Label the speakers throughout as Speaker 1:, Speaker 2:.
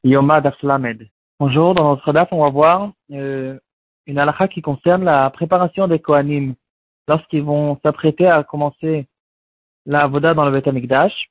Speaker 1: Yoma Daf Lamed. Bonjour, dans notre daf, on va voir une halakha qui concerne la préparation des Kohanim lorsqu'ils vont s'apprêter à commencer la avoda dans le Beth Amikdash.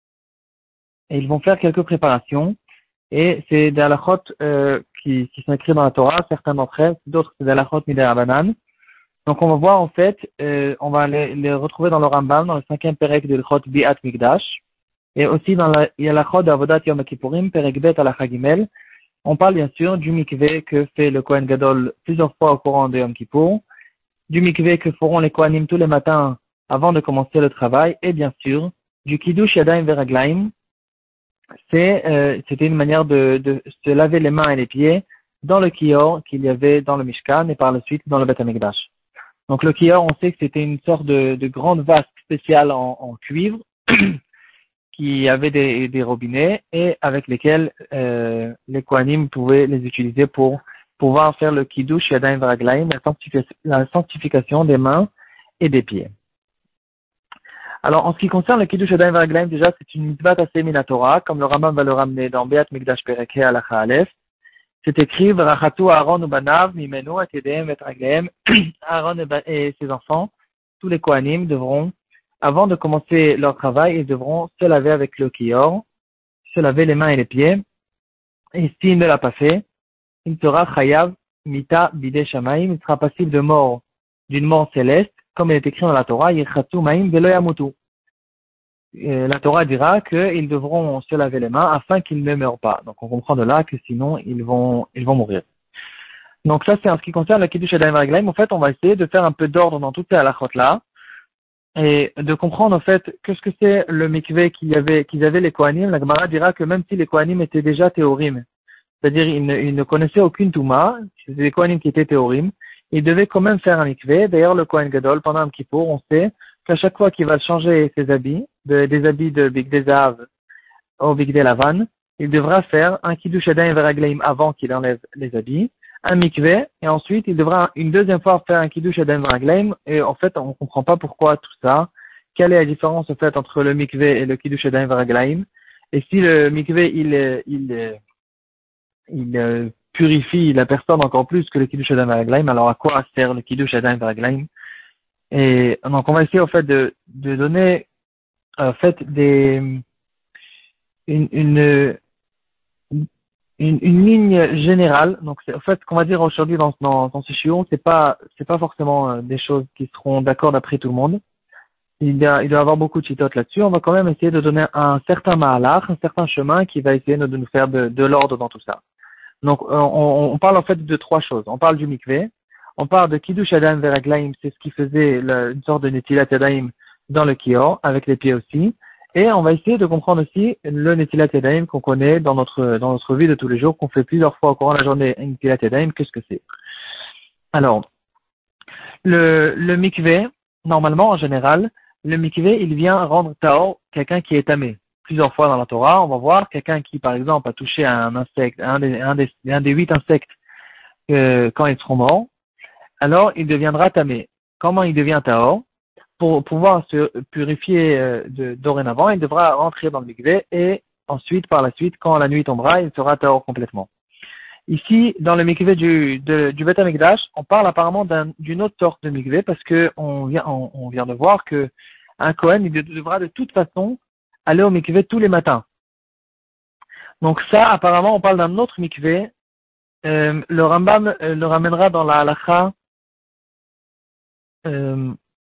Speaker 1: Et ils vont faire quelques préparations. Et c'est des halakhot qui sont écrits dans la Torah, certains d'entre elles, d'autres c'est des halakhot midei Rabbanan. Donc on va voir en fait, on va les retrouver dans le Rambam, dans le 5e perek de l'Chot Bi'at Mikdash. Et aussi dans la halachot d'Avodat Yom Kippourim, perek Bet halakha Gimel. On parle bien sûr du mikveh que fait le Kohen Gadol plusieurs fois au courant de Yom Kippour, du mikveh que feront les Kohanim tous les matins avant de commencer le travail, et bien sûr du Kiddush Yadayim Veraglaim. C'était une manière de se laver les mains et les pieds dans le kior qu'il y avait dans le Mishkan et par la suite dans le Beth Amikdash. Donc le kior, on sait que c'était une sorte de grande vasque spéciale en cuivre qui avait des robinets et avec lesquels les Kohanim pouvaient les utiliser pour pouvoir faire le Kiddush Yadayim Veraglaim, la sanctification des mains et des pieds. Alors, en ce qui concerne le Kiddush Yadayim Veraglaim, déjà, c'est une mitzvah assez minatora, comme le Rambam va le ramener dans Beat Mikdash Perek He Halakha Aleph. C'est écrit, V'rachatu Aaron ubanav mimenu et yedehem et raglehem. Aaron et ses enfants, tous les Kohanim devront, avant de commencer leur travail, ils devront se laver avec le kior, se laver les mains et les pieds. Et s'il ne l'a pas fait, il sera chayav mita bidei shamayim, il sera passible de mort, d'une mort céleste, comme il est écrit dans la Torah, yirchatsu maim velo yamutu. La Torah dira qu'ils devront se laver les mains afin qu'ils ne meurent pas. Donc on comprend de là que sinon ils vont mourir. Donc ça c'est en ce qui concerne le Kiddush Yadayim Veraglaim. En fait, on va essayer de faire un peu d'ordre dans toutes ces halachot là et de comprendre en fait qu'est-ce que c'est le mikveh qu'ils avaient les Kohanim. La Gemara dira que même si les Kohanim étaient déjà théorim, c'est-à-dire ils ne connaissaient aucune Touma, c'était des Kohanim qui étaient théorim, ils devaient quand même faire un mikveh. D'ailleurs le Kohen Gadol pendant Yom Kippour, on sait qu'à chaque fois qu'il va changer ses habits, des habits de Bigdei Zahav au Bigdei Lavan, il devra faire un Kiddush Yadayim Veraglaim avant qu'il enlève les habits, un mikveh, et ensuite il devra une deuxième fois faire un Kiddush Yadayim Veraglaim, et en fait on comprend pas pourquoi tout ça, quelle est la différence en fait entre le mikveh et le Kiddush Yadayim Veraglaim, et si le mikveh il purifie la personne encore plus que le Kiddush Yadayim Veraglaim, alors à quoi sert le Kiddush Yadayim Veraglaim? Et donc on va essayer en fait de donner en fait une ligne générale. Donc c'est en fait ce qu'on va dire aujourd'hui dans ce shiur, c'est pas forcément des choses qui seront d'accord d'après tout le monde. Il doit y avoir beaucoup de chitotes là-dessus. On va quand même essayer de donner un certain mahalach, un certain chemin qui va essayer de nous faire de l'ordre dans tout ça. Donc on parle en fait de trois choses. On parle du mikveh. On parle de Kiddush Yadayim Veraglaim, c'est ce qui faisait une sorte de Netilat Yadayim dans le kior, avec les pieds aussi. Et on va essayer de comprendre aussi le Netilat Yadayim qu'on connaît dans notre vie de tous les jours, qu'on fait plusieurs fois au courant de la journée. Netilat Yadayim, qu'est-ce que c'est? Alors, le mikveh, normalement, en général, le mikveh, il vient rendre ta'or quelqu'un qui est tamé. Plusieurs fois dans la Torah, on va voir quelqu'un qui, par exemple, a touché à un insecte, un des 8 insectes quand ils seront morts. Alors il deviendra tamé. Comment il devient tahor? Pour pouvoir se purifier dorénavant, il devra rentrer dans le mikveh et ensuite, par la suite, quand la nuit tombera, il sera tahor complètement. Ici, dans le mikveh du Beth Amikdash, on parle apparemment d'une autre sorte de mikveh parce que on vient de voir que un Kohen, il devra de toute façon aller au mikveh tous les matins. Donc ça, apparemment, on parle d'un autre mikveh. Le Rambam le ramènera dans la halakha. Bon,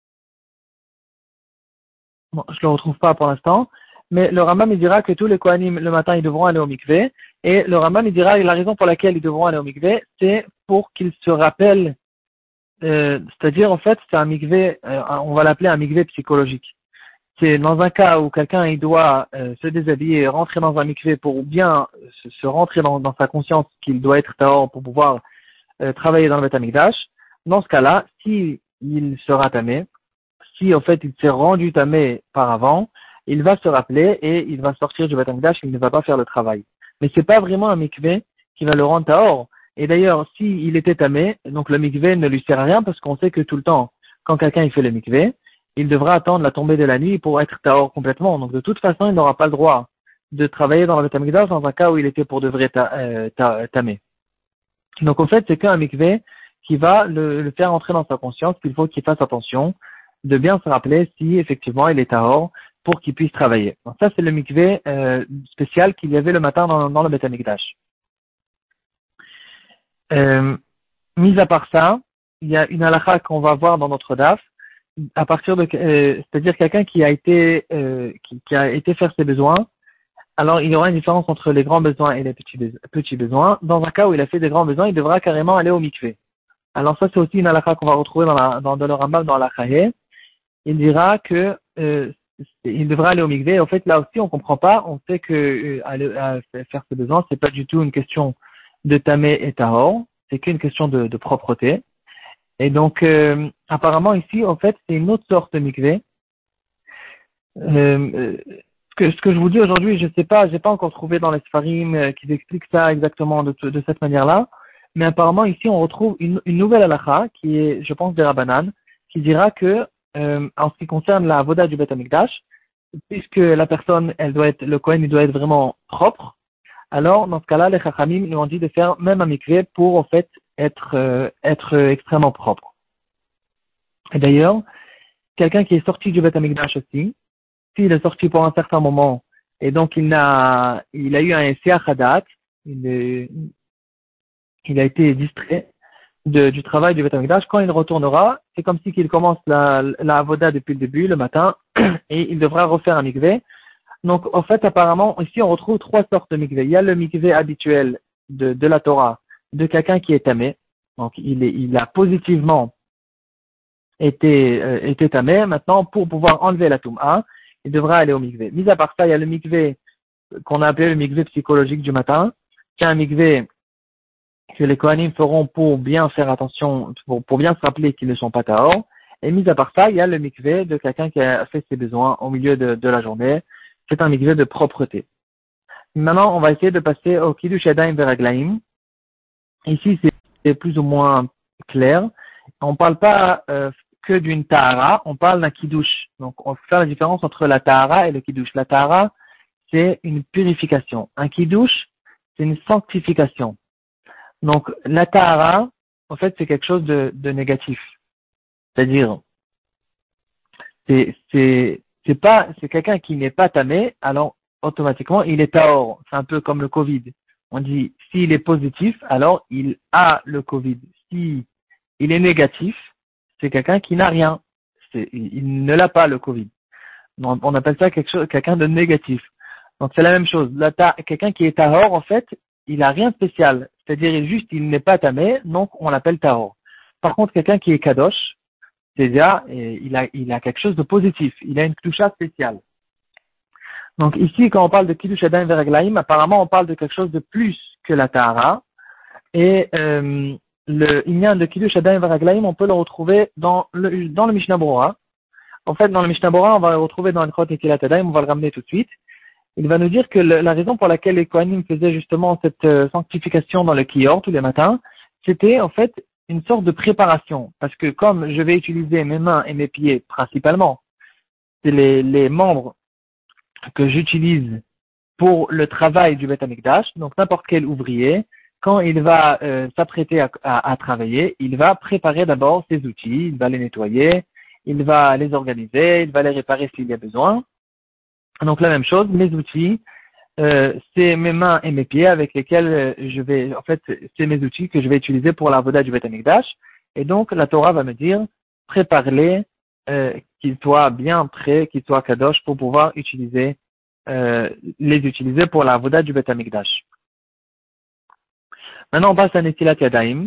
Speaker 1: je le retrouve pas pour l'instant, mais le Rambam il dira que tous les Kohanim le matin ils devront aller au mikveh, et le Rambam il dira la raison pour laquelle ils devront aller au mikveh, c'est pour qu'ils se rappellent, c'est-à-dire en fait c'est un mikveh, on va l'appeler un mikveh psychologique. C'est dans un cas où quelqu'un il doit se déshabiller et rentrer dans un mikveh pour bien se rentrer dans sa conscience qu'il doit être tahor pour pouvoir travailler dans le Beth Amikdash. Dans ce cas-là, si il sera tamé, si en fait il s'est rendu tamé par avant, il va se rappeler et il va sortir du Beth Amikdash, il ne va pas faire le travail. Mais c'est pas vraiment un mikveh qui va le rendre tahor. Et d'ailleurs, s'il était tamé, donc le mikveh ne lui sert à rien parce qu'on sait que tout le temps, quand quelqu'un il fait le mikveh, il devra attendre la tombée de la nuit pour être tahor complètement. Donc de toute façon, il n'aura pas le droit de travailler dans le Beth Amikdash dans un cas où il était pour de vrai tamé. Donc en fait, c'est qu'un mikvé qui va le faire entrer dans sa conscience qu'il faut qu'il fasse attention de bien se rappeler si effectivement il est tahor pour qu'il puisse travailler. Donc ça, c'est le mikvé spécial qu'il y avait le matin dans le Beth Amikdash. Mis à part ça, il y a une halakha qu'on va voir dans notre daf, à partir de, c'est-à-dire quelqu'un qui a été faire ses besoins. Alors il y aura une différence entre les grands besoins et les petits besoins. Dans un cas où il a fait des grands besoins, il devra carrément aller au mikvé. Alors ça, c'est aussi une halakha qu'on va retrouver dans le Rambam dans la Chaye. Il dira que il devra aller au mikvé. En fait, là aussi, on comprend pas. On sait que faire ses besoins, c'est pas du tout une question de tamé et tahor. C'est qu'une question de propreté. Et donc, apparemment ici, en fait, c'est une autre sorte de mikvé. Ce que je vous dis aujourd'hui, je sais pas, j'ai pas encore trouvé dans les Sfarim qui expliquent ça exactement de cette manière-là. Mais apparemment ici, on retrouve une nouvelle halakha qui est, je pense, des Rabbanan, qui dira que en ce qui concerne la avoda du Beth Amikdash, puisque la personne, le Kohen, il doit être vraiment propre. Alors, dans ce cas-là, les Chachamim nous ont dit de faire même un mikvé pour, en fait, être extrêmement propre. Et d'ailleurs, quelqu'un qui est sorti du Beth Amikdash aussi, s'il est sorti pour un certain moment, et donc il a eu un Seach Hadat, il a été distrait du travail du Beth Amikdash, quand il retournera, c'est comme si qu'il commence la avoda depuis le début, le matin, et il devra refaire un mikvé. Donc, en fait, apparemment, ici, on retrouve trois sortes de mikvé. Il y a le mikvé habituel de la Torah, de quelqu'un qui est tamé. Donc, il a positivement été tamé. Maintenant, pour pouvoir enlever la toum'a, il devra aller au mikvé. Mis à part ça, il y a le mikvé qu'on a appelé le mikvé psychologique du matin. C'est un mikvé que les Kohanim feront pour bien faire attention, pour bien se rappeler qu'ils ne sont pas tahor. Et mis à part ça, il y a le mikvé de quelqu'un qui a fait ses besoins au milieu de la journée. C'est un mikvé de propreté. Maintenant, on va essayer de passer au Kiddush Yadayim Veraglaim. Ici, c'est plus ou moins clair. On parle pas que d'une tahara, on parle d'un kiddush. Donc, on fait faire la différence entre la tahara et le kiddush. La tahara, c'est une purification. Un kiddush, c'est une sanctification. Donc, la tahara, en fait, c'est quelque chose de négatif. C'est-à-dire, c'est quelqu'un qui n'est pas tamé, alors automatiquement il est tahor. C'est un peu comme le Covid. On dit s'il est positif, alors il a le Covid. Si il est négatif, c'est quelqu'un qui n'a rien. Il ne l'a pas le Covid. Donc, on appelle ça quelqu'un de négatif. Donc c'est la même chose. Quelqu'un qui est tahor, en fait, il a rien de spécial. C'est-à-dire juste il n'est pas tamé, donc on l'appelle tahor. Par contre, quelqu'un qui est kadosh, c'est-à-dire, il a quelque chose de positif. Il a une kdusha spéciale. Donc ici, quand on parle de Kiddush Yadayim Veraglaim, apparemment on parle de quelque chose de plus que la Tahara. Et le Inyan de Kiddush Yadayim Veraglaim, on peut le retrouver dans le Mishnah Berurah. En fait, dans le Mishnah Berurah, on va le retrouver dans le Krot et Tilat Yadayim, on va le ramener tout de suite. Il va nous dire que la raison pour laquelle les Kohanim faisaient justement cette sanctification dans le Kior tous les matins, c'était en fait une sorte de préparation. Parce que comme je vais utiliser mes mains et mes pieds principalement, c'est les membres que j'utilise pour le travail du Beth Amikdash, donc n'importe quel ouvrier, quand il va s'apprêter à travailler, il va préparer d'abord ses outils, il va les nettoyer, il va les organiser, il va les réparer s'il y a besoin. Donc la même chose, mes outils, c'est mes mains et mes pieds avec lesquels en fait, c'est mes outils que je vais utiliser pour la voda du Beth Amikdash. Et donc la Torah va me dire, prépare-les, qu'ils soient bien prêts, qu'ils soient kadosh pour pouvoir les utiliser pour la voda du Beth Amikdash. Maintenant on passe à Netilat Yadayim.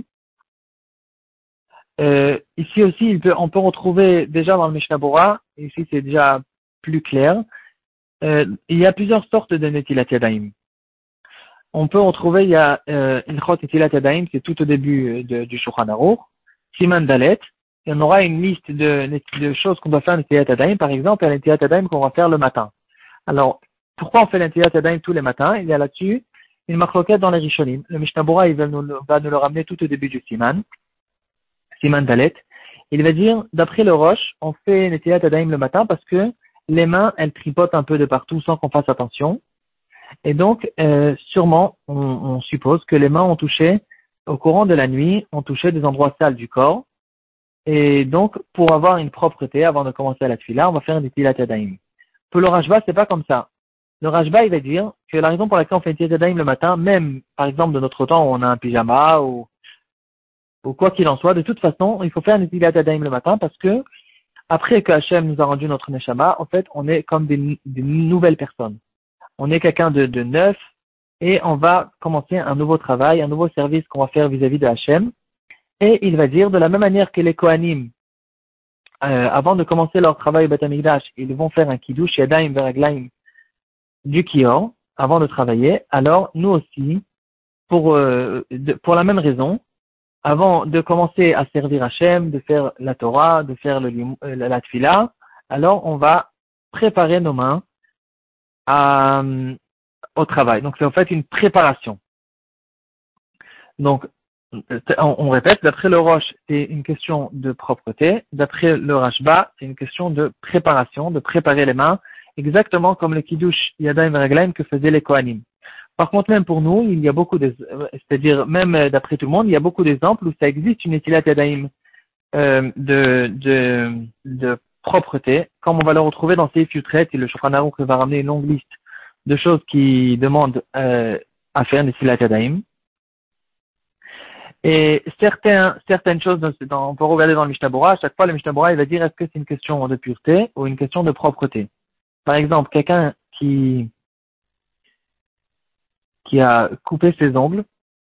Speaker 1: Ici aussi, on peut retrouver déjà dans le Mishnah Berurah, ici c'est déjà plus clair. Il y a plusieurs sortes de Netilat Yadayim. On peut retrouver, il y a Ilchot Netilat Yadayim, c'est tout au début du Shulchan Aruch, Siman Dalet. Il y en aura une liste de choses qu'on doit faire Netilat Yadayim. Par exemple, il y a Netilat Yadayim qu'on va faire le matin. Alors, pourquoi on fait Netilat Yadayim tous les matins? Il y a là-dessus une marloquette dans les Rishonim. Le Mishnah Berurah, il va nous le ramener tout au début du Siman Dalet. Il va dire, d'après le Rosh, on fait Netilat Yadayim le matin parce que les mains, elles tripotent un peu de partout sans qu'on fasse attention. Et donc, sûrement, on suppose que les mains ont touché, au courant de la nuit, ont touché des endroits sales du corps. Et donc, pour avoir une propreté, avant de commencer à la tefila, on va faire une netilat yadayim. Pour le Rashba, c'est pas comme ça. Le Rashba, il va dire que la raison pour laquelle on fait une netilat yadayim le matin, même, par exemple, de notre temps où on a un pyjama ou quoi qu'il en soit, de toute façon, il faut faire une netilat yadayim le matin parce que, après que Hachem nous a rendu notre neshama, en fait, on est comme des nouvelles personnes. On est quelqu'un de neuf et on va commencer un nouveau travail, un nouveau service qu'on va faire vis-à-vis de Hachem. Et il va dire, de la même manière que les Kohanim, avant de commencer leur travail au Beth Amikdash, ils vont faire un kiddush yadayim veraglaim du kior, avant de travailler. Alors, nous aussi, pour la même raison, avant de commencer à servir Hachem, de faire la Torah, de faire la Tfila, alors on va préparer nos mains au travail. Donc, c'est en fait une préparation. Donc, on répète, d'après le Rosh, c'est une question de propreté. D'après le Rashba, c'est une question de préparation, de préparer les mains, exactement comme le Kiddush Yadayim Raglaim que faisaient les Kohanim. Par contre, même pour nous, il y a beaucoup c'est-à-dire, même d'après tout le monde, il y a beaucoup d'exemples où ça existe une Netilat Yadayim, de propreté, comme on va le retrouver dans Seif Yutret, et le Shulchan Aruch va ramener une longue liste de choses qui demandent, à faire une Netilat Yadayim. Et certaines choses, on peut regarder dans le Mishnah Bora, à chaque fois le Mishnah Bora il va dire est-ce que c'est une question de pureté ou une question de propreté. Par exemple, quelqu'un qui a coupé ses ongles,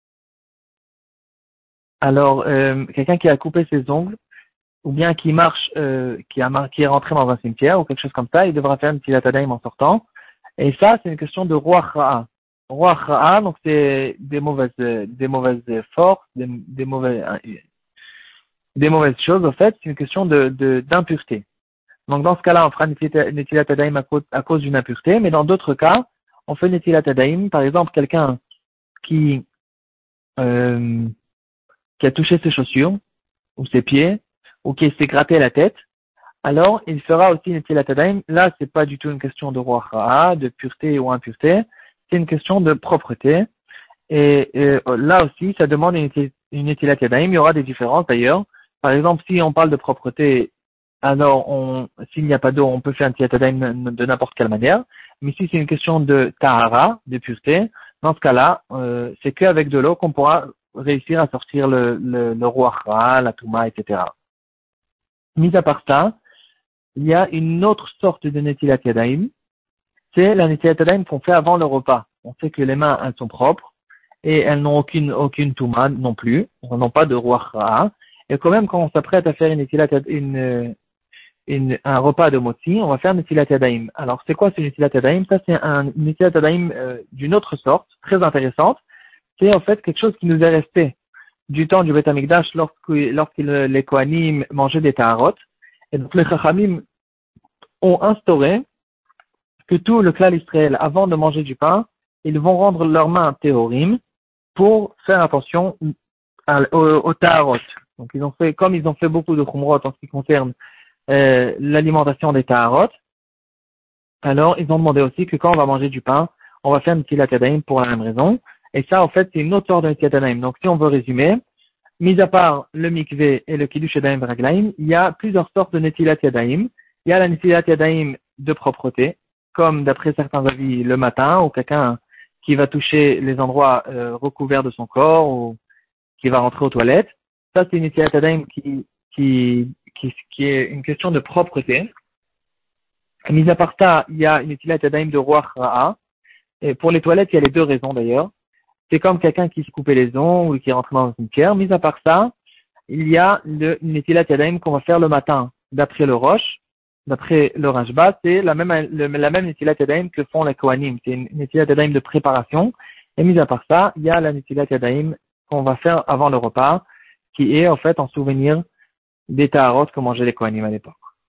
Speaker 1: alors quelqu'un qui a coupé ses ongles, ou bien qui marche, qui est rentré dans un cimetière ou quelque chose comme ça, il devra faire une Netilat Yadayim en sortant. Et ça, c'est une question de Ruach Ra'a. Ruach Ra'a, donc c'est des mauvaises forces, des mauvaises choses, en fait, c'est une question d'impureté. Donc, dans ce cas-là, on fera une Netilat Yadayim à cause d'une impureté, mais dans d'autres cas, on fait une Netilat Yadayim, par exemple, quelqu'un qui a touché ses chaussures, ou ses pieds, ou qui s'est gratté la tête, alors il fera aussi une Netilat Yadayim. Là, c'est pas du tout une question de Ruach Ra'a, de pureté ou impureté, c'est une question de propreté. Et là aussi, ça demande une Netilat Yadayim. Il y aura des différences d'ailleurs. Par exemple, si on parle de propreté, alors s'il n'y a pas d'eau, on peut faire un Netilat Yadayim de n'importe quelle manière. Mais si c'est une question de tahara, de pureté, dans ce cas-là, c'est qu'avec de l'eau qu'on pourra réussir à sortir le Ruach Ra'a, la Touma, etc. Mis à part ça, il y a une autre sorte de Netilat Yadayim. C'est la Netilat Yadayim qu'on fait avant le repas. On sait que les mains, elles sont propres et elles n'ont aucune Touma non plus. Elles n'ont pas de Ruach Ra'a. Et quand même, quand on s'apprête à faire un repas de motzi, on va faire une Netilat Yadayim. Alors, c'est quoi ce Netilat Yadayim? Ça, c'est une Netilat Yadayim d'une autre sorte, très intéressante. C'est en fait quelque chose qui nous est resté du temps du Beth Amikdash lorsque les Kohanim mangeaient des Taharot. Et donc, les Chachamim ont instauré que tout le clan Israël, avant de manger du pain, ils vont rendre leurs mains théorim pour faire attention au Taharot. Donc, comme ils ont fait beaucoup de Khumrot en ce qui concerne l'alimentation des Taharot, alors ils ont demandé aussi que quand on va manger du pain, on va faire une Netilat Yadayim pour la même raison. Et ça, en fait, c'est une autre sorte de Netilat Yadayim. Donc, si on veut résumer, mis à part le mikveh et le kiddush yadayim raglaim, il y a plusieurs sortes de Netilat Yadayim. Il y a la Netilat Yadayim de propreté, comme d'après certains avis le matin, ou quelqu'un qui va toucher les endroits recouverts de son corps, ou qui va rentrer aux toilettes. Ça, c'est une Netilat Yadayim qui est une question de propreté. Mis à part ça, il y a une Netilat Yadayim de Ruach Ra'a. Et pour les toilettes, il y a les deux raisons d'ailleurs. C'est comme quelqu'un qui se coupait les ongles ou qui est rentré dans un cimetière. Mis à part ça, il y a une Netilat Yadayim qu'on va faire le matin. D'après le Rosh, d'après le Rashba, c'est la même Netilat Yadayim que font les Kohanim. C'est une Netilat Yadayim de préparation. Et mis à part ça, il y a la Netilat Yadayim qu'on va faire avant le repas, qui est en fait en souvenir des Taharot que mangeaient les Kohanim à l'époque.